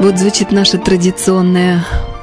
Вот звучит наша традиционная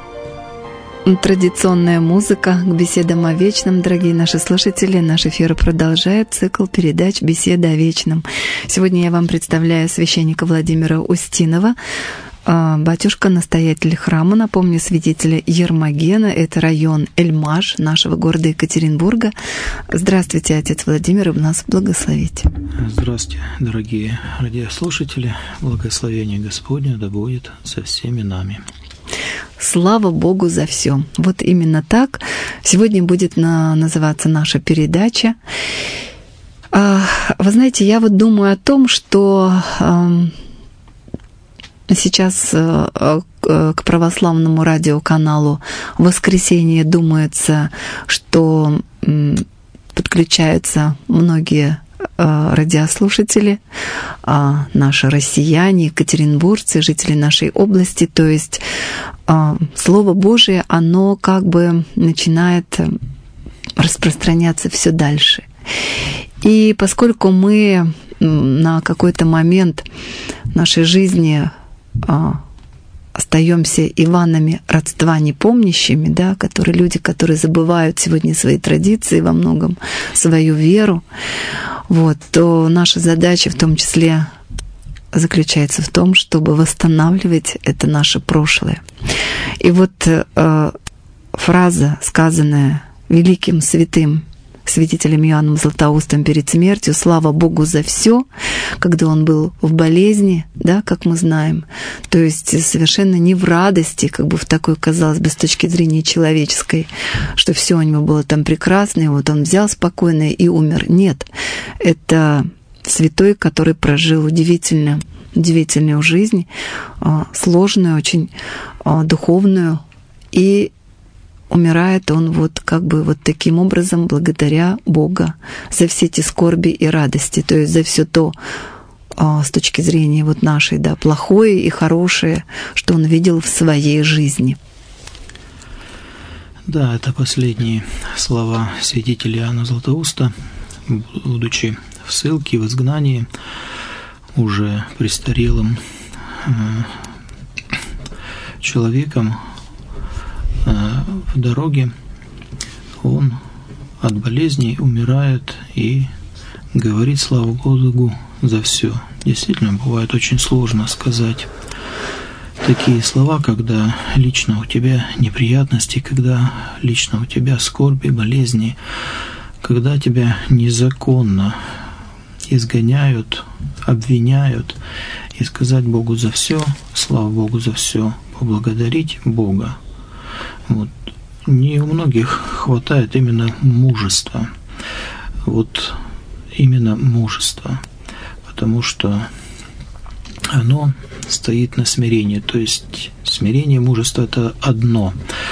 музыка к беседам о вечном. Дорогие наши слушатели, наш эфир продолжает цикл передач «Беседа о вечном». Сегодня я вам представляю священника Владимира Устинова, батюшка-настоятель храма, напомню, святителя Ермогена. Это район Эльмаш нашего города Екатеринбурга. Здравствуйте, отец Владимир, и нас благословите. Здравствуйте, дорогие радиослушатели. Благословение Господне да будет со всеми нами. Слава Богу за все. Вот именно так сегодня будет называться наша передача. Вы знаете, я вот думаю о том, что сейчас к православному радиоканалу «Воскресенье» думается, что подключаются многие радиослушатели, наши россияне, екатеринбуржцы, жители нашей области. То есть Слово Божие, оно как бы начинает распространяться все дальше. И поскольку мы на какой-то момент нашей жизни остаемся Иванами родства непомнящими, да, люди, которые забывают сегодня свои традиции, во многом свою веру, вот, то наша задача в том числе заключается в том, чтобы восстанавливать это наше прошлое. И вот фраза, сказанная великим святым святителем Иоанном Златоустом перед смертью: «Слава Богу за все», когда он был в болезни, да, как мы знаем, то есть совершенно не в радости, как бы в такой, казалось бы, с точки зрения человеческой, что все у него было там прекрасно, и вот он взял спокойно и умер. Нет, это святой, который прожил удивительную жизнь, сложную, очень духовную, и умирает он вот как бы вот таким образом благодаря Богу за все эти скорби и радости, то есть за все то, с точки зрения вот нашей, да, плохое и хорошее, что он видел в своей жизни. Да, это последние слова святителя Иоанна Златоуста, будучи в ссылке, в изгнании, уже престарелым человеком. В дороге он от болезней умирает и говорит славу Богу за все. Действительно, бывает очень сложно сказать такие слова, когда лично у тебя неприятности, когда лично у тебя скорби, болезни, когда тебя незаконно изгоняют, обвиняют, и сказать Богу за все, слава Богу за все, поблагодарить Бога. Вот. Не у многих хватает именно мужества. Вот именно мужества. Потому что оно стоит на смирении. То есть смирение, мужество – это одно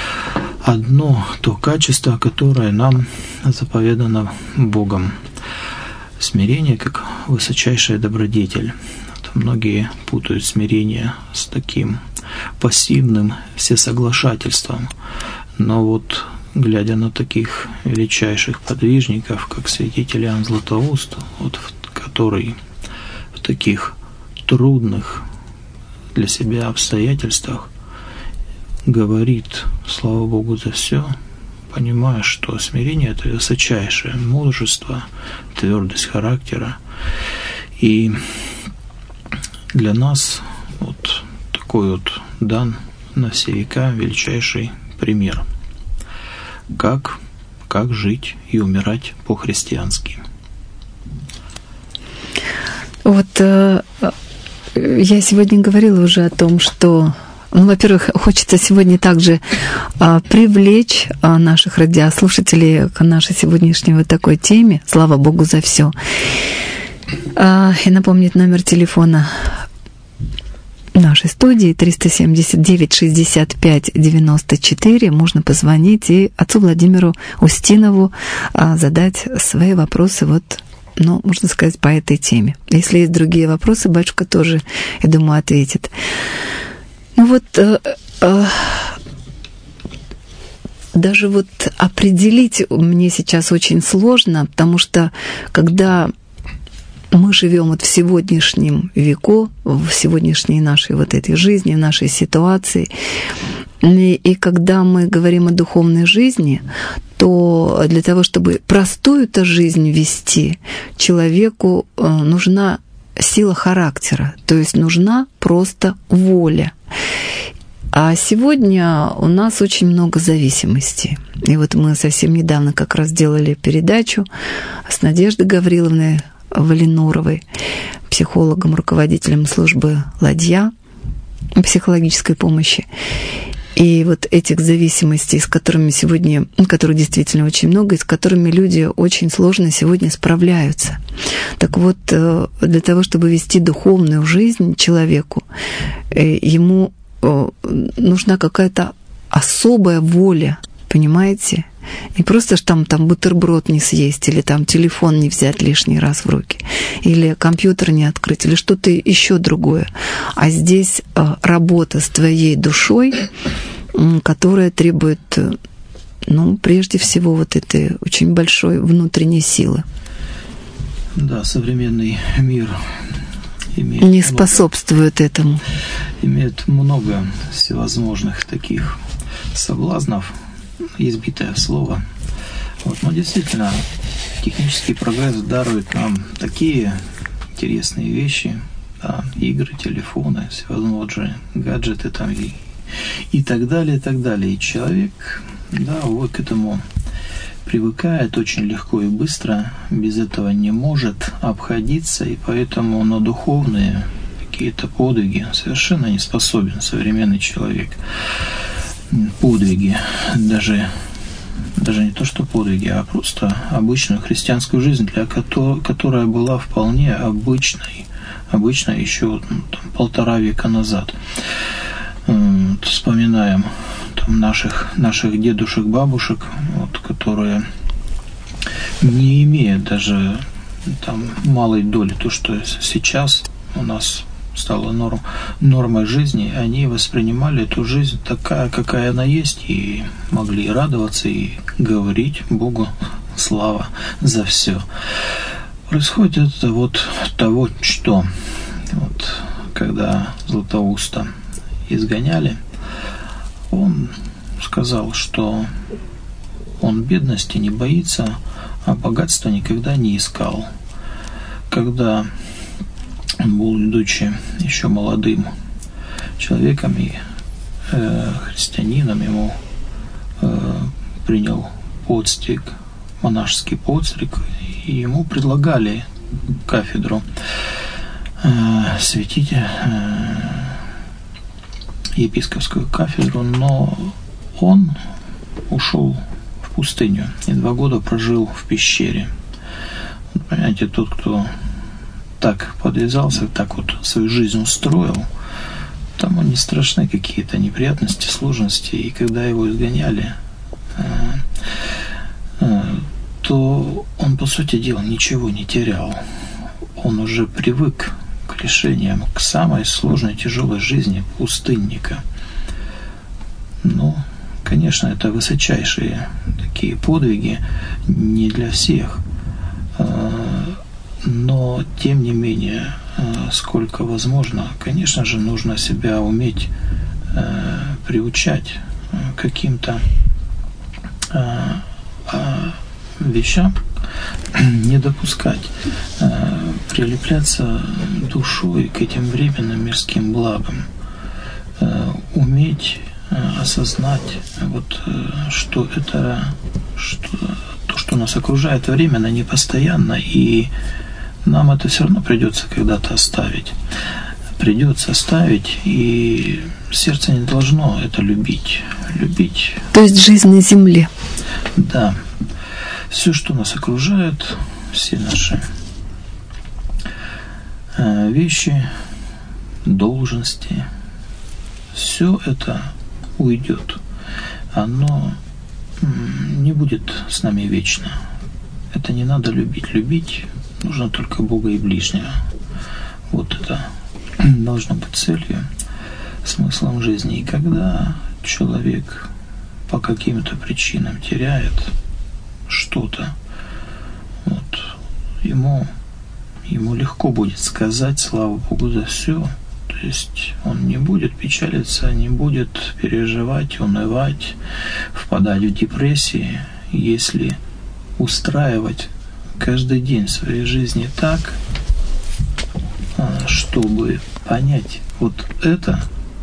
то качество, которое нам заповедано Богом. Смирение как высочайшая добродетель. Вот многие путают смирение с таким пассивным всесоглашательством. Но вот, глядя на таких величайших подвижников, как святитель Иоанн Златоуст, вот, который в таких трудных для себя обстоятельствах говорит слава Богу за все, понимая, что смирение – это высочайшее мужество, твердость характера. И для нас вот такой вот дан на все века величайший пример, как жить и умирать по-христиански. Вот я сегодня говорила уже о том, что, во-первых, хочется сегодня также привлечь наших радиослушателей к нашей сегодняшней вот такой теме. Слава Богу за все. И напомнить номер телефона нашей студии 379-65-94. Можно позвонить и отцу Владимиру Устинову задать свои вопросы, вот, ну, можно сказать, по этой теме. Если есть другие вопросы, батюшка тоже, я думаю, ответит. Ну вот, даже вот определить мне сейчас очень сложно, потому что когда мы живем вот в сегодняшнем веку, в сегодняшней нашей вот этой жизни, в нашей ситуации. И когда мы говорим о духовной жизни, то для того, чтобы простую-то жизнь вести, человеку нужна сила характера, то есть нужна просто воля. А сегодня у нас очень много зависимостей. И вот мы совсем недавно как раз делали передачу с Надеждой Гавриловной Валинуровой, психологом, руководителем службы «Ладья» психологической помощи. И вот этих зависимостей, с которыми сегодня, которых действительно очень много, и с которыми люди очень сложно сегодня справляются. Так вот, для того, чтобы вести духовную жизнь человеку, ему нужна какая-то особая воля, понимаете? Не просто что там бутерброд не съесть, или там телефон не взять лишний раз в руки, или компьютер не открыть, или что-то еще другое. А здесь работа с твоей душой, которая требует, прежде всего, вот этой очень большой внутренней силы. Да, современный мир не способствует этому. Имеет много всевозможных таких соблазнов, избитое слово. Но действительно, технический прогресс дарует нам такие интересные вещи, да, игры, телефоны, всевозможные гаджеты там и так далее, и так далее. И человек, да, вот к этому привыкает очень легко и быстро, без этого не может обходиться, и поэтому на духовные какие-то подвиги совершенно не способен современный человек. Подвиги, даже не то что подвиги, а просто обычную христианскую жизнь, которая была вполне обычной еще полтора века назад. Вспоминаем наших дедушек, бабушек, которые не имеют даже малой доли, то, что сейчас у нас стало нормой жизни, они воспринимали эту жизнь такая, какая она есть, и могли радоваться и говорить Богу слава за все. Происходит это вот того, что когда Златоуста изгоняли, он сказал, что он бедности не боится, а богатства никогда не искал. Когда он был, будучи еще молодым человеком и христианином, ему принял подстриг, монашеский подстриг, и ему предлагали кафедру светить, епископскую кафедру, но он ушел в пустыню и 2 года прожил в пещере. Понимаете, тот, кто так подвязался, так вот свою жизнь устроил, тому не страшны какие-то неприятности, сложности, и когда его изгоняли, то он, по сути дела, ничего не терял. Он уже привык к лишениям, к самой сложной, тяжелой жизни пустынника. Конечно, это высочайшие такие подвиги, не для всех. Но, тем не менее, сколько возможно, конечно же, нужно себя уметь приучать к каким-то вещам, не допускать, прилепляться душой к этим временным мирским благам, уметь осознать, что то, что нас окружает, временно, непостоянно, и нам это все равно придется когда-то оставить. Придется оставить, и сердце не должно это любить. То есть жизнь на земле. Да. Все, что нас окружает, все наши вещи, должности, все это уйдет. Оно не будет с нами вечно. Это не надо любить. Любить нужно только Бога и ближнего. Вот это должно быть целью, смыслом жизни. И когда человек по каким-то причинам теряет что-то, ему ему легко будет сказать «слава Богу за все». То есть он не будет печалиться, не будет переживать, унывать, впадать в депрессии, если устраивать каждый день своей жизни так, чтобы понять, вот это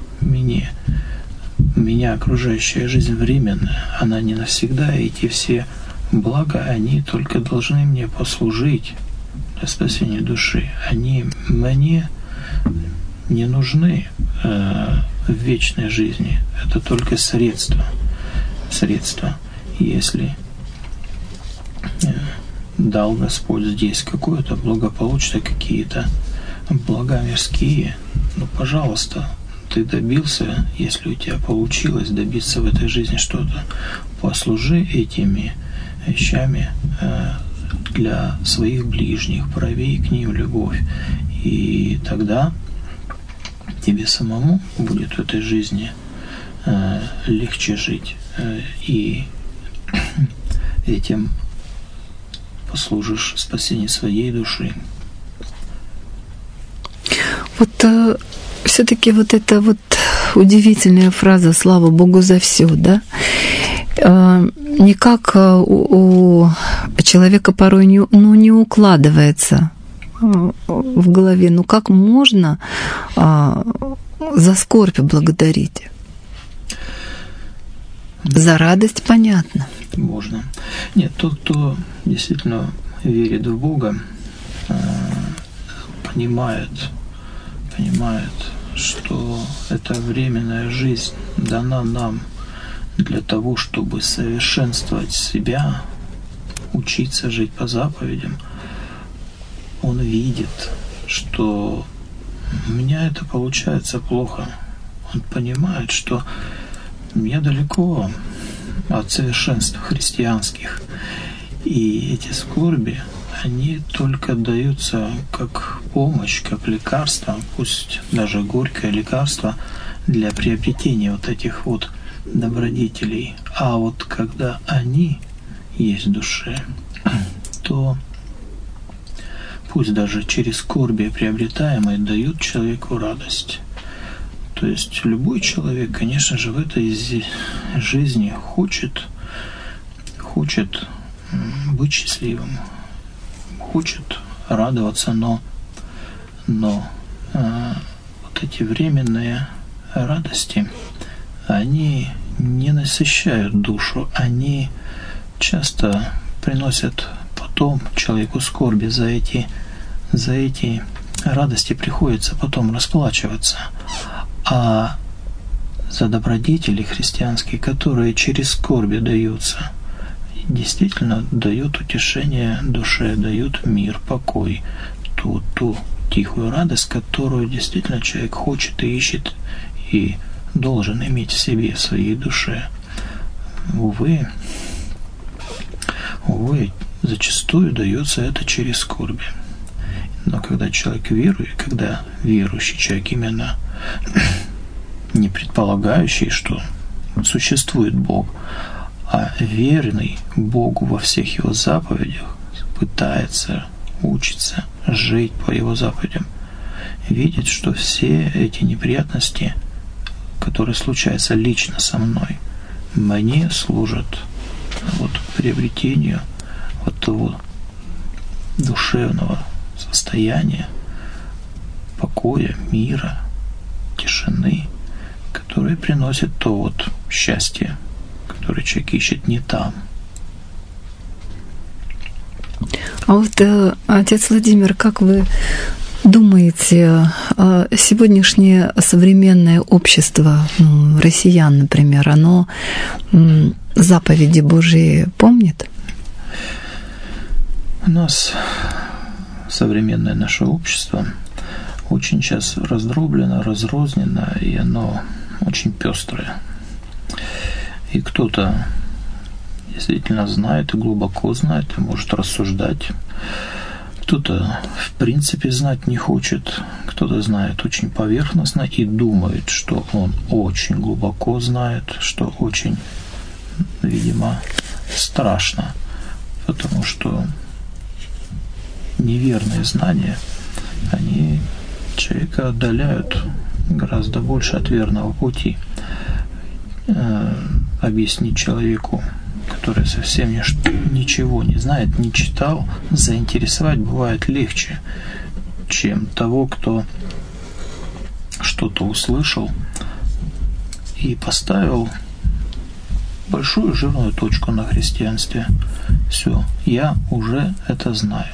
меня окружающая жизнь временная, она не навсегда, и эти все блага, они только должны мне послужить для спасения души. Они мне не нужны в вечной жизни. Это только средства. Если дал Господь здесь какое-то благополучие, какие-то блага мирские, ну, пожалуйста, ты добился, если у тебя получилось добиться в этой жизни что-то, послужи этими вещами для своих ближних, прояви к ним любовь. И тогда тебе самому будет в этой жизни легче жить, и этим послужишь спасению своей души. Вот все-таки вот эта вот удивительная фраза «слава Богу за все», да? Никак у человека порой не укладывается в голове. Ну как можно за скорбь благодарить? За радость понятно. Можно. Нет, тот, кто действительно верит в Бога, понимает, что эта временная жизнь дана нам для того, чтобы совершенствовать себя, учиться жить по заповедям. Он видит, что у меня это получается плохо. Он понимает, что я далеко от совершенств христианских. И эти скорби, они только даются как помощь, как лекарство, пусть даже горькое лекарство для приобретения вот этих вот добродетелей. А вот когда они есть в душе, то пусть даже через скорби приобретаемые дают человеку радость. То есть любой человек, конечно же, в этой жизни хочет быть счастливым, хочет радоваться, но вот эти временные радости, они не насыщают душу, они часто приносят потом человеку скорби. За эти радости приходится потом расплачиваться. А за добродетели христианские, которые через скорби даются, действительно дают утешение душе, дают мир, покой, ту тихую радость, которую действительно человек хочет и ищет и должен иметь в себе, в своей душе. Увы, зачастую дается это через скорби. Но когда человек верует, когда верующий человек, именно не предполагающий, что существует Бог, а верный Богу во всех Его заповедях, пытается учиться жить по Его заповедям, видит, что все эти неприятности, которые случаются лично со мной, мне служат вот приобретению вот того душевного состояния, покоя, мира, тишины, которые приносят то вот счастье, которое человек ищет не там. А вот, отец Владимир, как вы думаете, сегодняшнее современное общество россиян, например, оно заповеди Божии помнит? У нас современное наше общество очень сейчас раздроблено, разрознено, и оно очень пестрое. И кто-то действительно знает и глубоко знает, и может рассуждать. Кто-то в принципе знать не хочет, кто-то знает очень поверхностно и думает, что он очень глубоко знает, что очень, видимо, страшно, потому что неверные знания, они человека отдаляют гораздо больше от верного пути. Объяснить человеку, который совсем ничего не знает, не читал, заинтересовать бывает легче, чем того, кто что-то услышал и поставил большую жирную точку на христианстве. Все, я уже это знаю.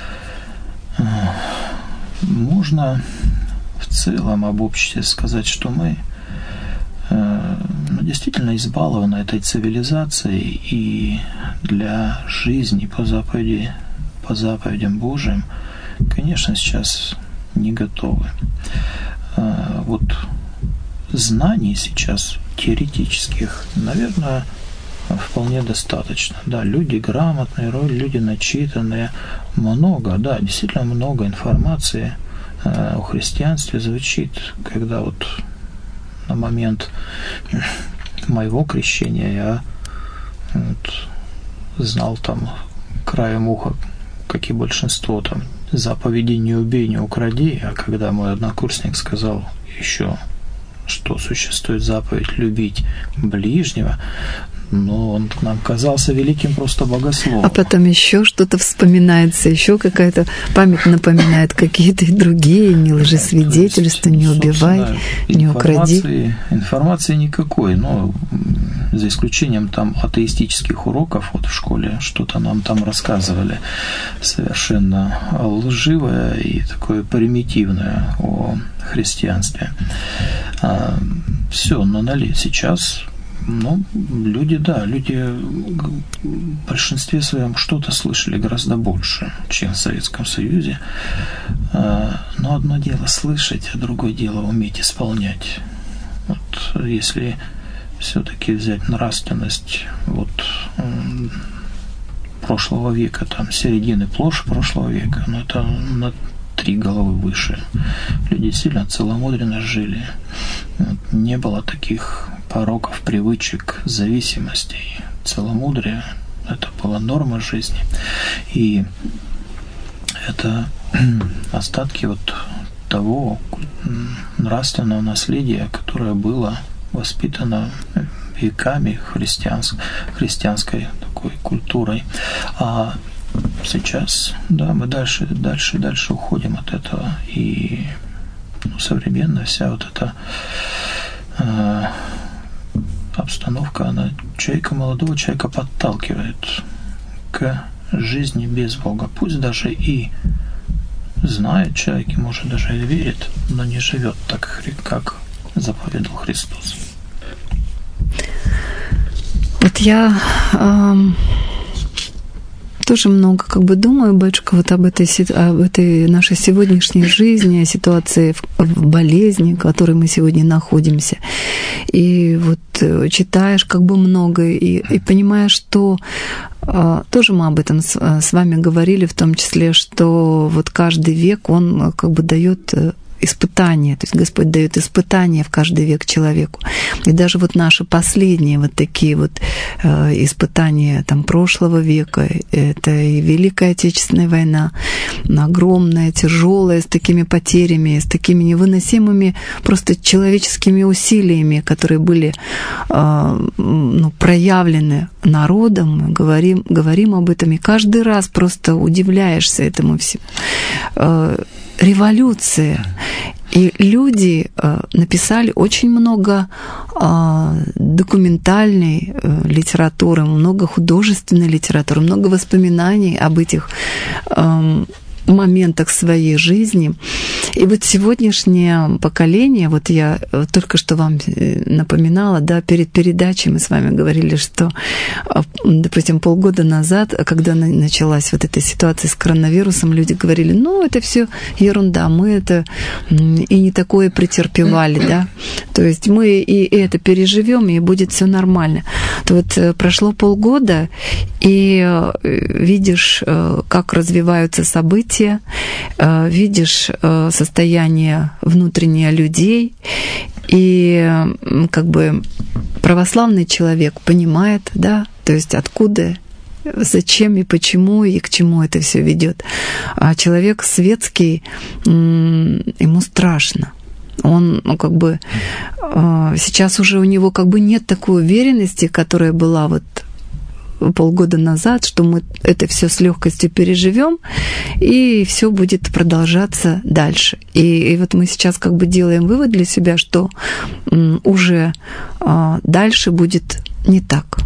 Можно в целом об обществе сказать, что мы действительно избалованы этой цивилизацией, и для жизни по заповедям Божьим, конечно, сейчас не готовы. Вот знаний сейчас теоретических, наверное, вполне достаточно. Да, люди грамотные, люди начитанные, много, да, действительно много информации о христианстве звучит, когда вот на момент моего крещения я знал там краем уха, как и большинство, там заповеди «не убей, не укради», а когда мой однокурсник сказал еще, что существует заповедь «любить ближнего», но он нам казался великим просто богословом. А потом еще что-то вспоминается, еще какая-то память напоминает какие-то и другие, не лжесвидетельства, не убивай, не укради. Информации никакой, но за исключением там атеистических уроков вот в школе, что-то нам там рассказывали совершенно лживое и такое примитивное о христианстве. Все, но сейчас... люди в большинстве своем что-то слышали гораздо больше, чем в Советском Союзе. Но одно дело слышать, а другое дело уметь исполнять. Вот если все-таки взять нравственность прошлого века, там середины прошлого века, это на 3 головы выше. Люди сильно целомудренно жили. Не было таких пороков, привычек, зависимостей. Целомудрие – это была норма жизни. И это остатки того нравственного наследия, которое было воспитано веками христианской такой культурой. А сейчас, мы дальше уходим от этого. И современная вся эта обстановка, она молодого человека подталкивает к жизни без Бога. Пусть даже и знает человек, и может даже и верит, но не живет так, как заповедал Христос. Вот я тоже много думаю, батюшка, об этой нашей сегодняшней жизни, о ситуации в болезни, в которой мы сегодня находимся. И читаешь много и понимаешь, что тоже мы об этом с вами говорили, в том числе, что каждый век, он дает испытания, то есть Господь дает испытания в каждый век человеку. И даже наши последние такие испытания прошлого века, это и Великая Отечественная война, огромная, тяжелая, с такими потерями, с такими невыносимыми просто человеческими усилиями, которые были проявлены народом. Мы говорим об этом, и каждый раз просто удивляешься этому всему. Революция. И люди написали очень много документальной литературы, много художественной литературы, много воспоминаний об этих моментах своей жизни. И сегодняшнее поколение, я только что вам напоминала, перед передачей мы с вами говорили, что, допустим, полгода назад, когда началась эта ситуация с коронавирусом, люди говорили, это все ерунда, мы это и не такое претерпевали, да, то есть мы и это переживем, и будет все нормально. То прошло полгода, и видишь, как развиваются события, видишь состояние внутреннее людей, и православный человек понимает, да, то есть откуда зачем и почему, и к чему это все ведет. А человек светский, ему страшно. Он, сейчас уже у него нет такой уверенности, которая была полгода назад, что мы это все с легкостью переживем, и все будет продолжаться дальше. И мы сейчас делаем вывод для себя, что уже дальше будет не так.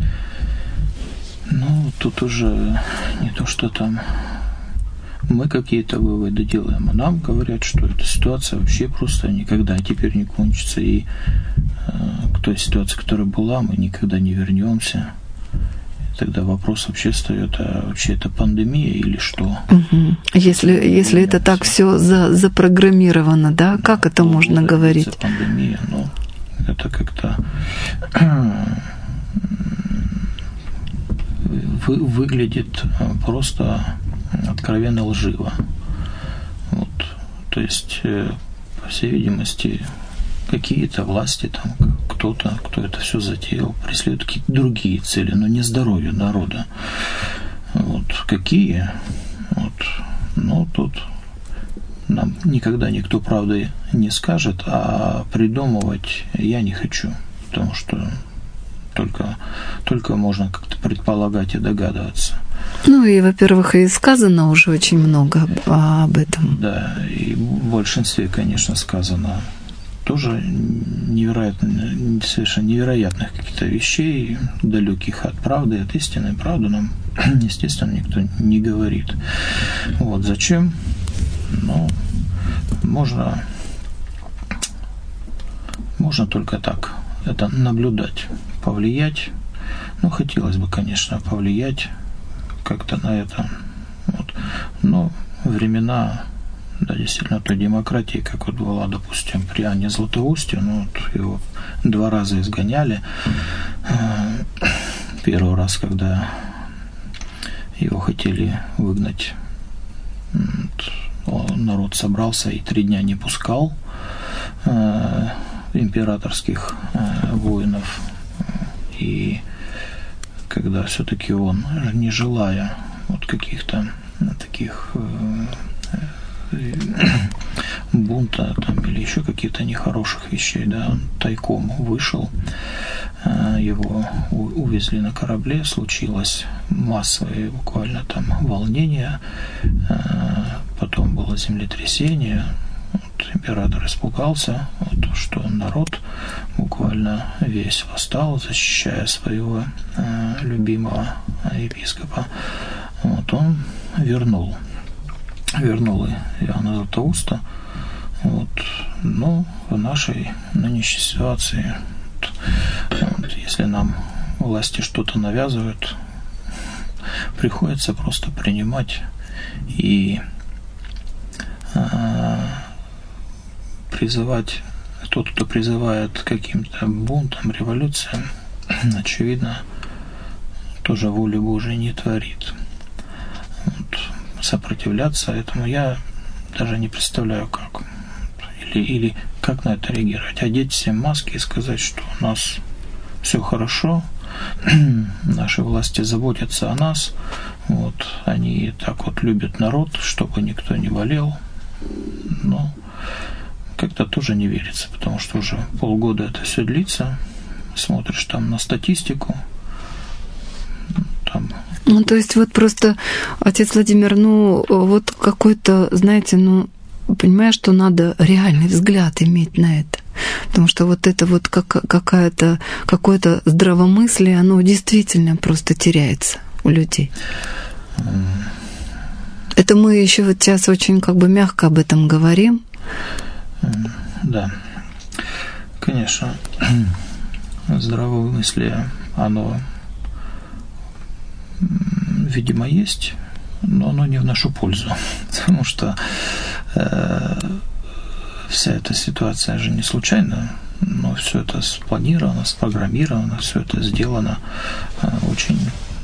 Тут уже не то, что там мы какие-то выводы делаем, а нам говорят, что эта ситуация вообще просто никогда теперь не кончится, и к той ситуации, которая была, мы никогда не вернемся. Тогда вопрос вообще встает, а вообще это пандемия или что? Угу. Если это так все запрограммировано, да, как это можно говорить? Пандемия, это как-то выглядит просто откровенно лживо. То есть, по всей видимости, какие-то власти, кто-то, кто это все затеял, преследует какие-то другие цели, но не здоровье народа. Какие? Тут нам никогда никто правды не скажет, а придумывать я не хочу, потому что только можно как-то предполагать и догадываться. И, во-первых, и сказано уже очень много об этом. Да, и в большинстве, конечно, сказано тоже совершенно невероятных каких-то вещей, далеких от правды, от истины. Правду нам, естественно, никто не говорит. Зачем? Можно только так это наблюдать, повлиять. Хотелось бы, конечно, повлиять как-то на это. Но времена, да, действительно, той демократии, как была, допустим, при Анне Златоусте, его 2 раза изгоняли. Первый раз, когда его хотели выгнать, народ собрался и 3 дня не пускал императорских воинов. И когда все-таки он, не желая каких-то таких бунта или еще каких-то нехороших вещей, да, он тайком вышел, его увезли на корабле, случилось массовое буквально волнение, потом было землетрясение. Император испугался, что народ буквально весь восстал, защищая своего любимого епископа. Он вернул Иоанна Златоуста. Но в нашей нынешней ситуации, если нам власти что-то навязывают, приходится просто принимать и призывать. Тот, кто призывает к каким-то бунтам, революциям, очевидно, тоже воли Божией не творит. Сопротивляться этому я даже не представляю, как. Или как на это реагировать. Одеть всем маски и сказать, что у нас все хорошо, наши власти заботятся о нас, они так любят народ, чтобы никто не болел. Но как-то тоже не верится, потому что уже полгода это все длится. Смотришь на статистику, то есть просто, отец Владимир, какой-то, знаете, понимаешь, что надо реальный взгляд иметь на это. Потому что это какое-то здравомыслие, оно действительно просто теряется у людей. Это мы еще сейчас очень мягко об этом говорим. Да, конечно, здравомыслие, оно, видимо, есть, но оно не в нашу пользу, потому что вся эта ситуация же не случайна, но все это спланировано, спрограммировано, все это сделано очень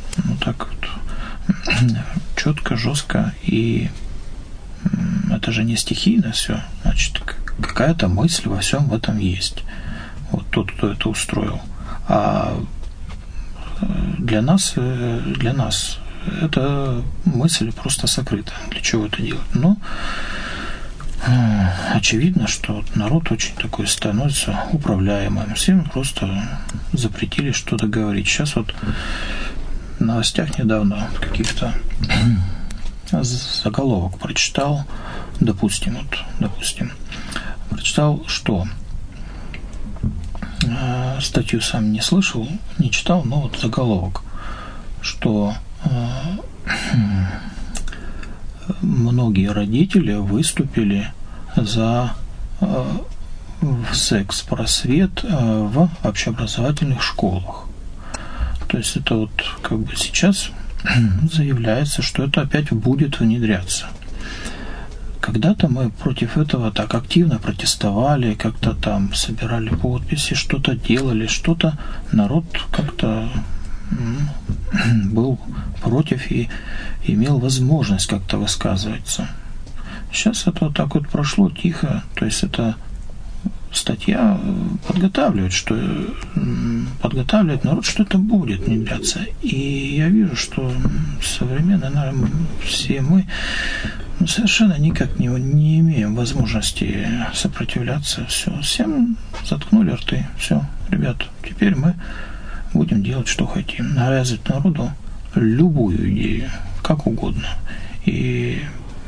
четко, жестко, и это же не стихийно все, значит, какая-то мысль во всем в этом есть. Тот, кто это устроил. А для нас эта мысль просто сокрыта. Для чего это делать? Но очевидно, что народ очень такой становится управляемым. Всем просто запретили что-то говорить. Сейчас вот в новостях недавно каких-то заголовок прочитал, допустим, прочитал, что статью сам не слышал, не читал, но вот заголовок, что многие родители выступили за секс-просвет в общеобразовательных школах. То есть это вот как бы сейчас заявляется, что это опять будет внедряться. Когда-то мы против этого так активно протестовали, как-то там собирали подписи, что-то делали, что-то народ как-то был против и имел возможность как-то высказываться. Сейчас это вот так вот прошло тихо, то есть это статья подготавливает народ, что это будет внедряться. И я вижу, что современные, наверное, все мы совершенно никак не имеем возможности сопротивляться. Всем заткнули рты. Все, ребят, теперь мы будем делать, что хотим. Навязывать народу любую идею, как угодно. И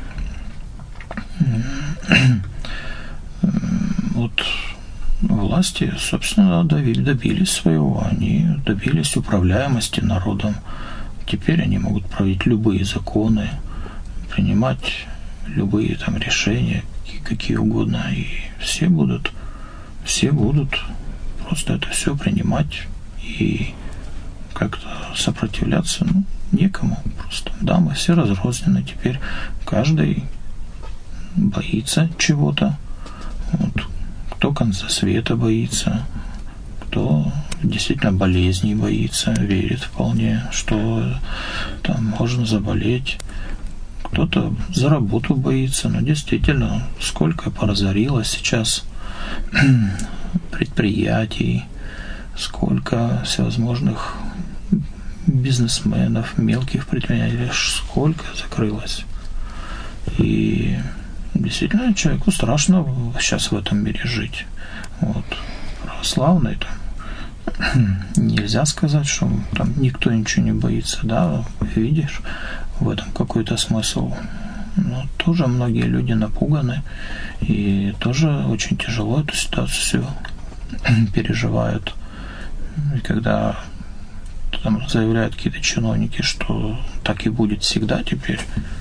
вот власти, собственно, добились своего. Они добились управляемости народом. Теперь они могут править любые законы, принимать любые там решения, какие угодно. И все будут просто это все принимать и как-то сопротивляться некому просто. Да, мы все разрознены теперь. Каждый боится чего-то. Вот. Кто конца света боится, кто действительно болезней боится, верит вполне, что там можно заболеть. Кто-то за работу боится, но действительно, сколько поразорилось сейчас предприятий, сколько всевозможных бизнесменов, мелких предприятий, сколько закрылось. И действительно, человеку страшно сейчас в этом мире жить. Вот. Православный там нельзя сказать, что там никто ничего не боится, да, видишь в этом какой-то смысл. Но тоже многие люди напуганы и тоже очень тяжело эту ситуацию переживают. И когда там заявляют какие-то чиновники, что так и будет всегда теперь,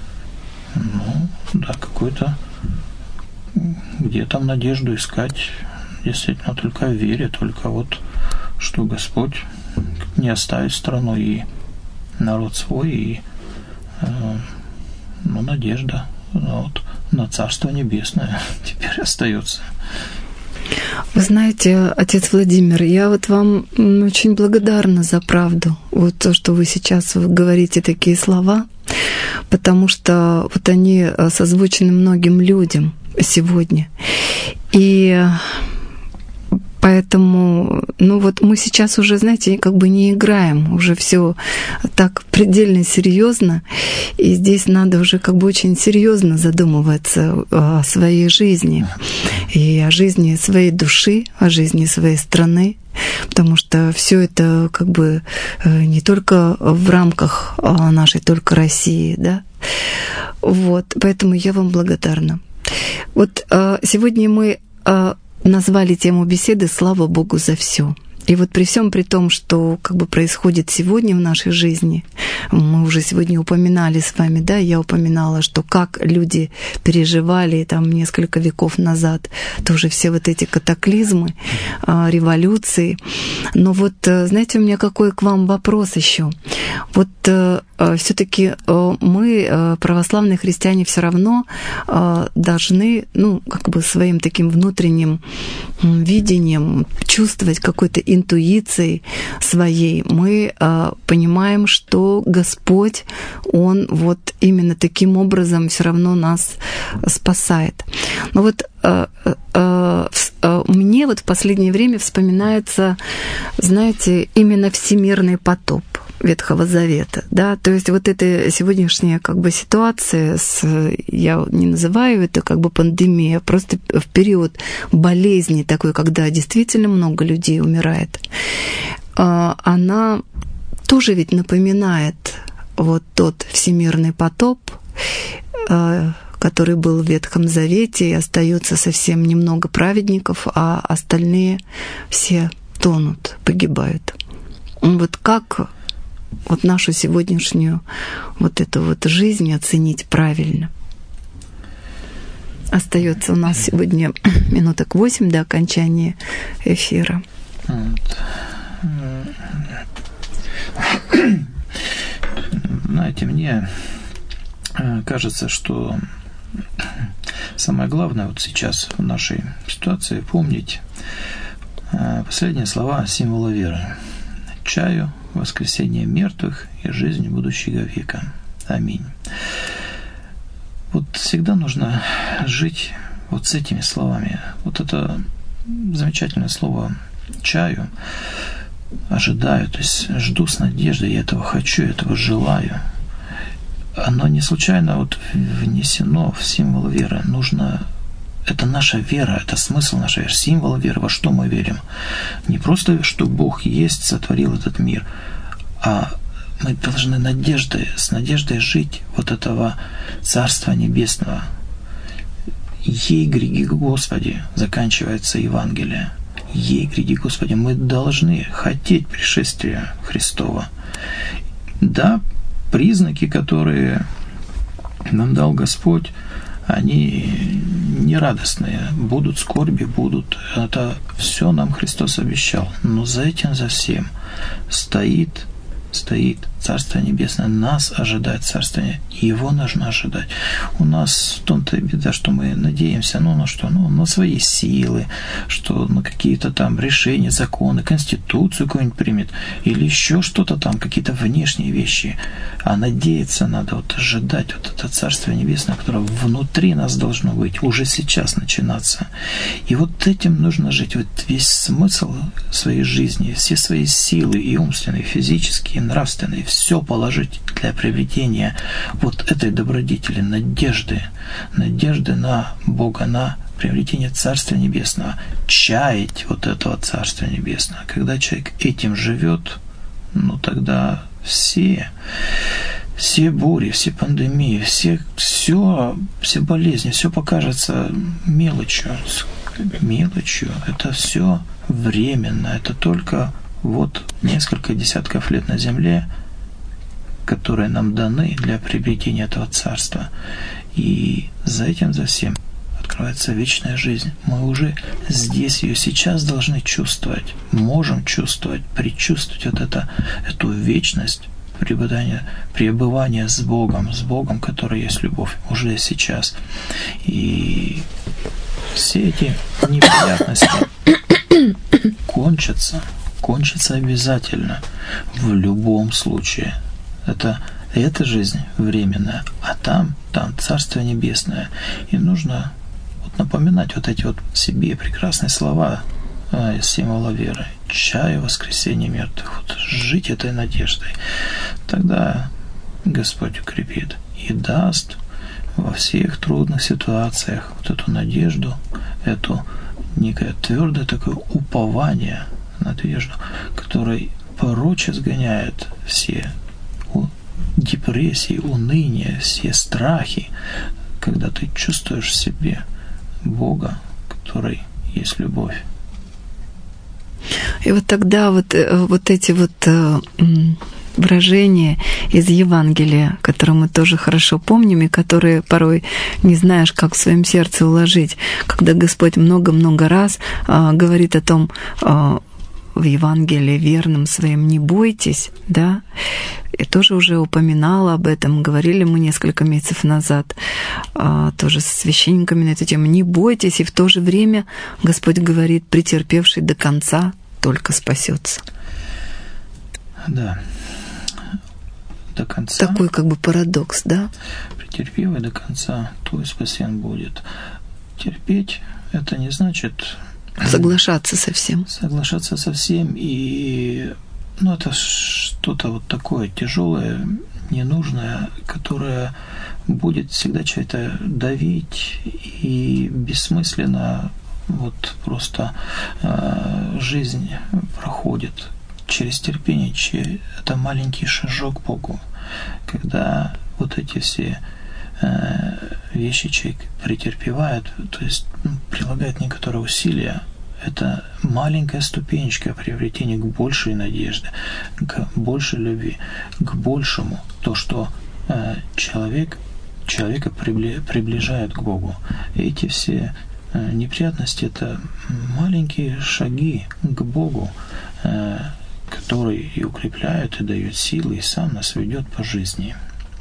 да, какой-то где там надежду искать, действительно только в вере, только вот что Господь не оставит страну и народ свой, и надежда вот, на Царство Небесное теперь остается. Вы знаете, отец Владимир, я вот вам очень благодарна за правду. Вот то, что вы сейчас говорите такие слова, потому что вот они созвучны многим людям сегодня. И поэтому, вот мы сейчас уже, знаете, как бы не играем, уже все так предельно серьезно, и здесь надо уже как бы очень серьезно задумываться о своей жизни и о жизни своей души, о жизни своей страны, потому что все это как бы не только в рамках нашей только России, да. Вот, поэтому я вам благодарна. Вот сегодня мы назвали тему беседы «Слава Богу за все». И вот при всем при том, что как бы происходит сегодня в нашей жизни, мы уже сегодня упоминали с вами, да, я упоминала, что как люди переживали там несколько веков назад тоже все вот эти катаклизмы, революции. Но вот, знаете, у меня какой к вам вопрос еще. Вот все-таки мы, православные христиане, все равно должны, как бы своим таким внутренним видением, чувствовать какой-то интуицией своей. Мы понимаем, что Господь, Он вот именно таким образом все равно нас спасает. Но вот мне вот в последнее время вспоминается, знаете, именно всемирный потоп. Ветхого Завета, да, то есть вот эта сегодняшняя как бы ситуация, я не называю это как бы пандемия, просто в период болезни такой, когда действительно много людей умирает, она тоже ведь напоминает вот тот всемирный потоп, который был в Ветхом Завете, и остается совсем немного праведников, а остальные все тонут, погибают. Вот как вот нашу сегодняшнюю вот эту вот жизнь оценить правильно? Остается у нас сегодня минуток 8 до окончания эфира. Знаете, мне кажется, что самое главное вот сейчас в нашей ситуации помнить последние слова символа веры. Чаю, воскресение мертвых и жизнь будущего века. Аминь. Вот всегда нужно жить вот с этими словами. Вот это замечательное слово «чаю», ожидаю, то есть жду с надеждой, я этого хочу, я этого желаю. Оно не случайно вот внесено в символ веры. Это наша вера, это смысл нашей веры, символ веры, во что мы верим. Не просто, что Бог есть, сотворил этот мир, а мы должны с надеждой жить вот этого Царства Небесного. Ей гряди, Господи, заканчивается Евангелие. Ей гряди, Господи, мы должны хотеть пришествия Христова. Да, признаки, которые нам дал Господь, они нерадостные. Будут скорби, будут. Это все нам Христос обещал. Но за этим, за всем стоит Царство Небесное. Нас ожидает Царство Небесное. Его нужно ожидать. У нас в том-то и беда, что мы надеемся на свои силы, что на какие-то там решения, законы, конституцию какую-нибудь примет, или еще что-то там, какие-то внешние вещи. А надеяться надо, вот ожидать вот это Царство Небесное, которое внутри нас должно быть, уже сейчас начинаться. И вот этим нужно жить. Вот весь смысл своей жизни, все свои силы и умственные, и физические, и нравственные, все положить для приобретения вот этой добродетели, надежды на Бога, на приобретение Царства Небесного, чаять вот этого Царства Небесного. Когда человек этим живет, тогда все бури, все пандемии, все болезни, все покажется мелочью. Это все временно, это только вот несколько десятков лет на земле, которые нам даны для приобретения этого царства. И за всем открывается вечная жизнь. Мы уже здесь ее сейчас должны чувствовать, можем чувствовать, предчувствовать эту вечность пребывания с Богом, который есть любовь, уже сейчас. И все эти неприятности кончатся обязательно, в любом случае. Эта жизнь временная, а там Царство Небесное. И нужно напоминать вот эти себе прекрасные слова из символа веры. Чаю, воскресение мертвых. Жить этой надеждой. Тогда Господь укрепит и даст во всех трудных ситуациях эту надежду, эту некое твердое такое упование, надежду, который прочь изгоняет все депрессии, уныние, все страхи, когда ты чувствуешь в себе Бога, который есть любовь. И вот тогда вот эти выражения из Евангелия, которые мы тоже хорошо помним и которые порой не знаешь, как в своем сердце уложить, когда Господь много-много раз говорит о том в Евангелии верным своим: не бойтесь, да, и тоже уже упоминала об этом, говорили мы несколько месяцев назад тоже с священниками на эту тему: не бойтесь, и в то же время Господь говорит: претерпевший до конца только спасется. Да, до конца. Такой парадокс, да? Претерпевый до конца, то и спасен будет. Терпеть — это не значит соглашаться со всем. Соглашаться со всем и ну, это что-то вот такое тяжелое, ненужное, которое будет всегда что-то давить и бессмысленно вот просто жизнь проходит через терпение, это маленький шажок к Богу, когда вот эти все вещи человек претерпевает, то есть прилагает некоторые усилия. Это маленькая ступенечка приобретения к большей надежде, к большей любви, к большему. То, что человека приближает к Богу. И эти все неприятности – это маленькие шаги к Богу, который и укрепляет, и дает силы, и сам нас ведет по жизни.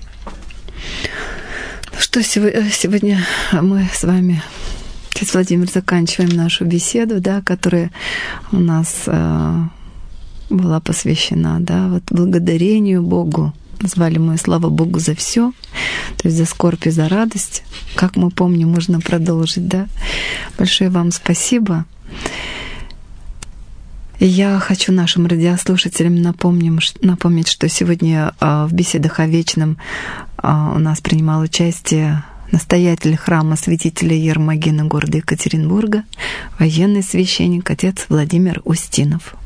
Что сегодня мы с вами, отец Владимир, заканчиваем нашу беседу, да, которая у нас была посвящена, да, вот благодарению Богу. Назвали мы «Слава Богу за все», то есть за скорбь и за радость. Как мы помним, можно продолжить, да. Большое вам спасибо. Я хочу нашим радиослушателям напомнить, что сегодня в беседах о вечном у нас принимал участие настоятель храма святителя Ермогена города Екатеринбурга, военный священник отец Владимир Устинов.